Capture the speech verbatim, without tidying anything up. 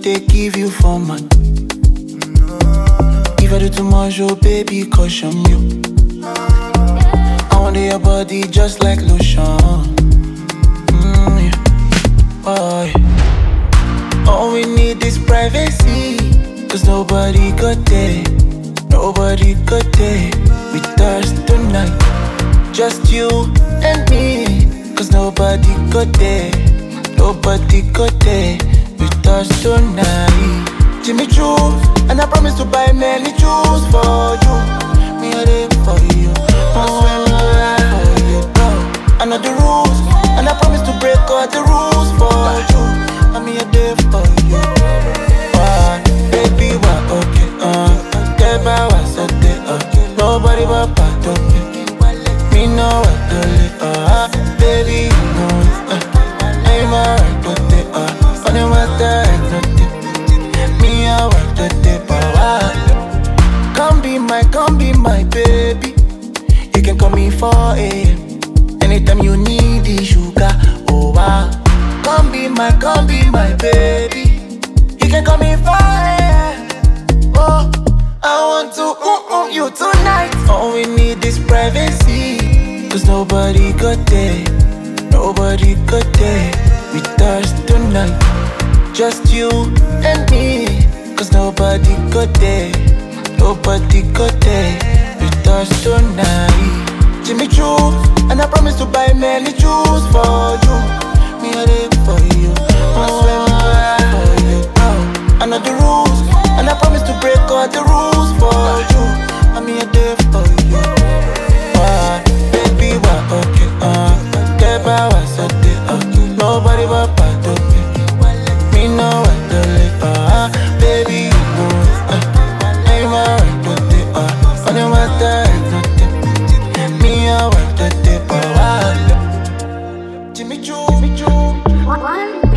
they give you for man. If I do too much, oh baby, caution you. I want your body just like lotion. Mm, yeah. Boy. All we need is privacy, cause nobody got there. Nobody got there with us tonight. Just you and me, cause nobody got there. Nobody got there with us tonight. Jimmy Choo's, and I promise to buy many shoes for you. Me a day for you. I swear me a lie for you. I know the rules, and I promise to break all the rules for you. I'm here day for you. Why, baby, why, okay, uh Deba was a day, uh nobody but Pato. Me know what to live, uh baby, you know it, uh I'm alright with it, uh funny matter, I'm not it. Me, I want to take power. Come be my, come be my baby. You can call me four a m anytime you need the sugar, oh wow. Come be my, come be my baby. You can call me four a m Oh, I want to ooh, ooh, you tonight. All we need is privacy, cause nobody got there. Nobody got there with us tonight. Just you and me, cause nobody got there. Nobody got there with us tonight. Jimmy Choo's, and I promise to buy many shoes for you. Me a day for you. I swear me a lie for you. I know the rules, and I promise to break all the rules for you. I'm here day for you. Why, baby, why, okay, uh Deba was a day, uh nobody but Pato. Me know what to live, uh baby, you know it, uh I'm alright with it, uh funny matter, I'm not it. Me, I want to take power. Jimmy Choo, Jimmy Choo. One.